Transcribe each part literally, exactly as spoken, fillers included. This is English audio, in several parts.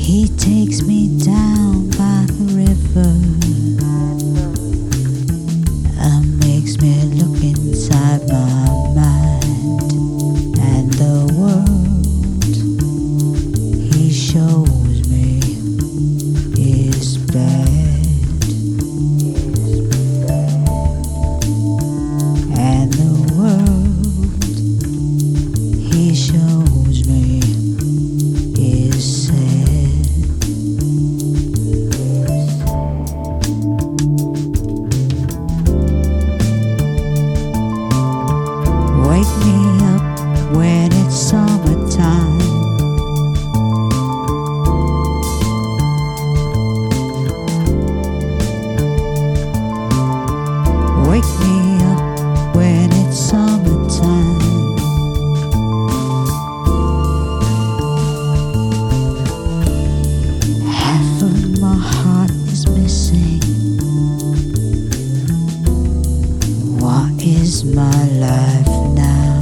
He takes me down by the river and makes me look inside my mind and the world he shows me is bad, and the world he shows me is sad. Wake me up when it's summertime. Wake me up when it's summertime. Half of my heart is missing. What is my life now?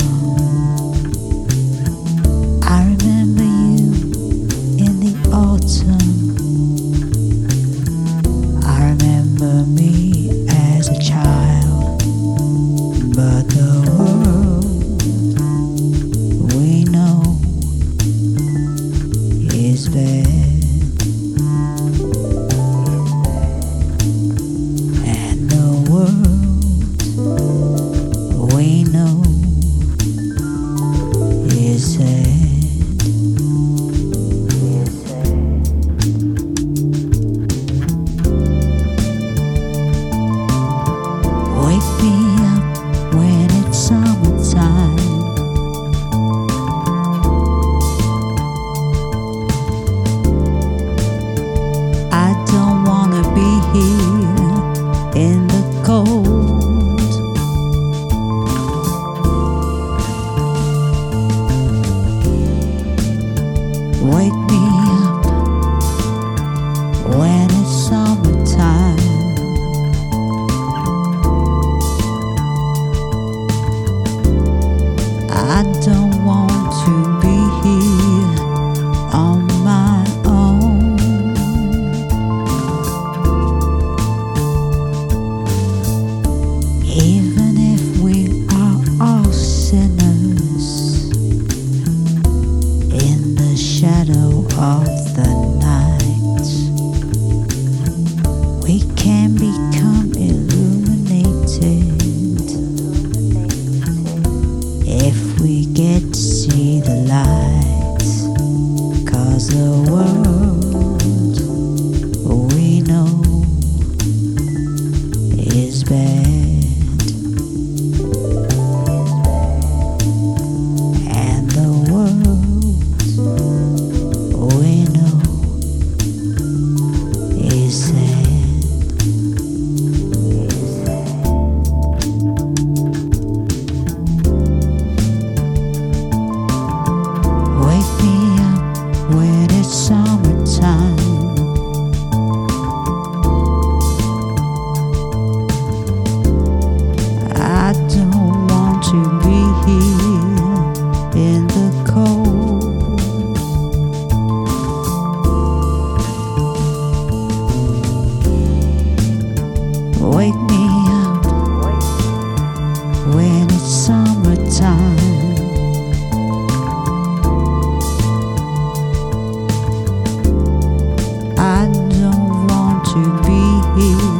I remember you in the autumn. I remember me as a child, but the world we know is bad, and the world we know is sad. Wake me up when it's summertime. I don't wanna be here in the cold. Wake me up when it's summertime. I don't want to be here on my own. Even if we are all sinners in the shadow of the night, we can become illuminated if we get to see the light. 'Cause the world we know is bad, and the world we know is sad. Wake me up when it's summertime. I don't want to be here in the cold. Wake me up when it's summertime. I don't want to be here